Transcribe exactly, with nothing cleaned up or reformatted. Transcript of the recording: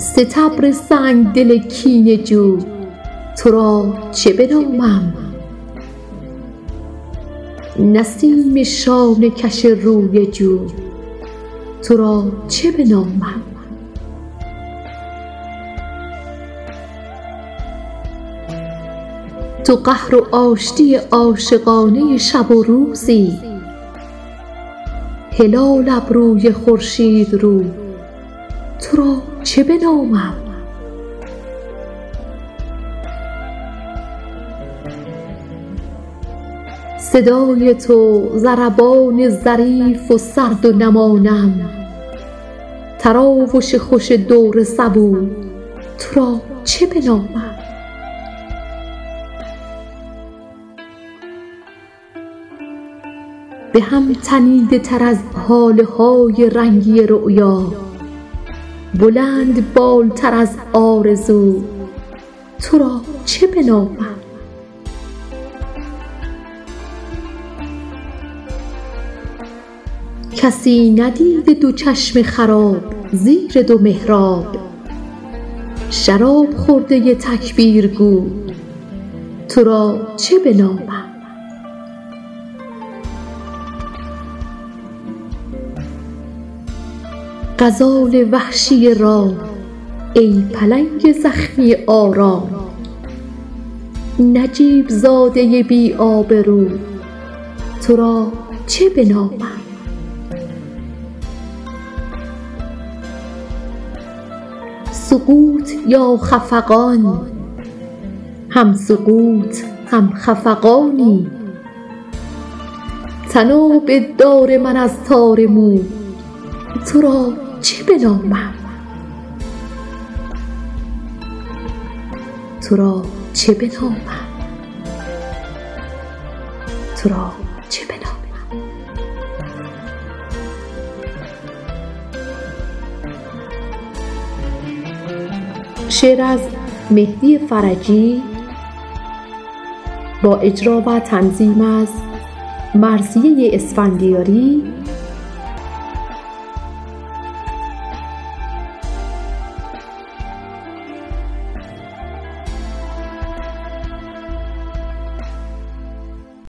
ستبر سنگ دل کینه جو، تو را چه بنامم؟ نسیم شانه کش روی جو، تو را چه بنامم؟ تو قهر و آشتی عاشقانه شب و روزی، هلال ابروی خورشید رو، تو را چه بنامم؟ صدای تو ضربان ظریف و سرد و نمانم، تراوش خوش دور سبو، تو را چه بنامم؟ به هم تنیده تر از هاله های رنگی رؤیا، بلند بالتر از آرزو، تو را چه بنامم؟ کسی ندیده دو چشم خراب زیر دو محراب، شراب خورده تکبیرگو، تو را چه بنامم؟ غزال وحشی رام، ای پلنگ زخمی آرام، نجیب زاده بی آبرو، تو را چه بنامم؟ سقوط یا خفقان، هم سقوط هم خفقانی، طناب دار من از تار مو، تو را چه بنامم؟ تو را چه بنامم؟ تو را چه بنامم؟ شعر از مهدی فرجی با اجرا و تنظیم از مرضیه اسفندیاری